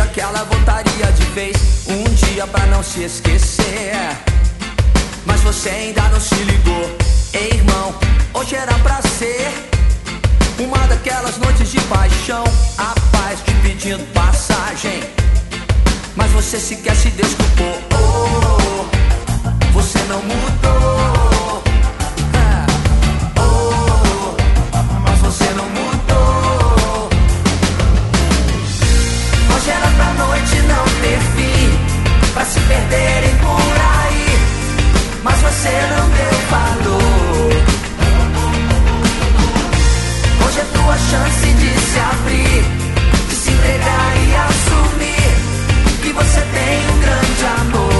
dia que ela voltaria de vez, um dia pra não se esquecer. Mas você ainda não se ligou. Ei, irmão, hoje era pra ser uma daquelas noites de paixão, a paz te pedindo passagem, mas você sequer se desculpou. Oh, você não mudou. Oh, mas você não mudou. Hoje era pra noite não ter fim, pra se perderem por aí, mas você não deu valor. Hoje é tua chance de se abrir, de se entregar e assumir que você tem um grande amor.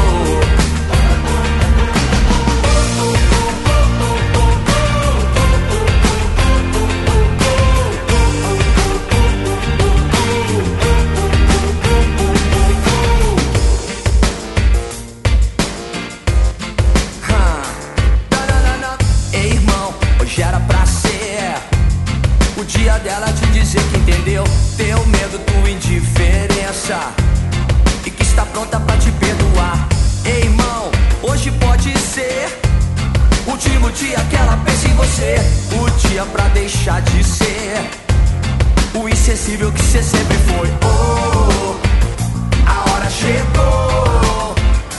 Ei, irmão, hoje era pra ser o dia dela te dizer que entendeu teu medo, tua indiferença, e que está pronta pra te perdoar. Ei, irmão, hoje pode ser o último dia que ela pensa em você, o dia pra deixar de ser o insensível que você sempre foi. Oh, a hora chegou.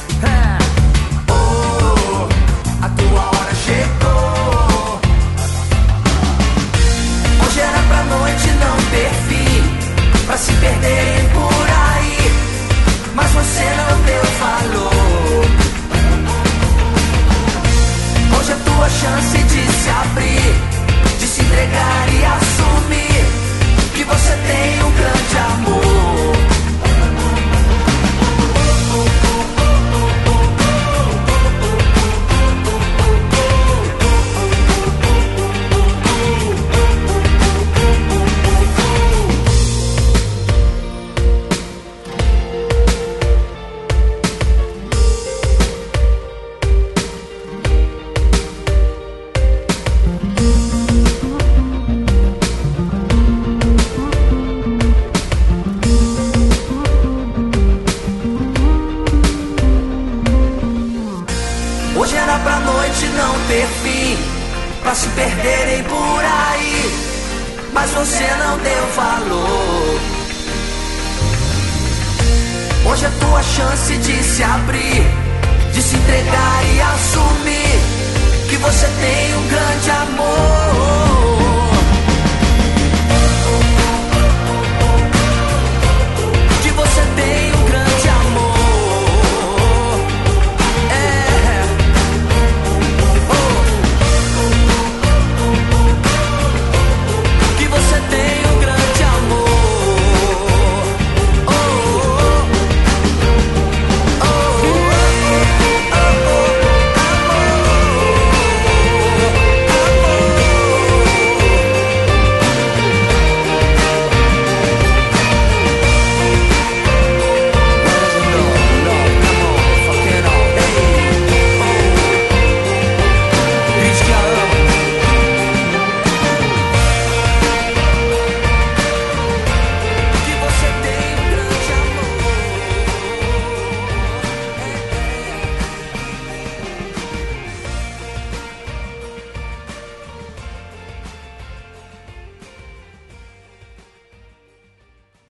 Oh, a tua hora chegou. Hoje era pra noite não ter fim, pra se perderem por aí, mas você não deu valor. Hoje é tua chance de se abrir, de se entregar e assumir que você tem um grande amor. Hoje era pra noite não ter fim, pra se perderem por aí, mas você não deu valor. Hoje é tua chance de se abrir, de se entregar e assumir que você tem um grande amor.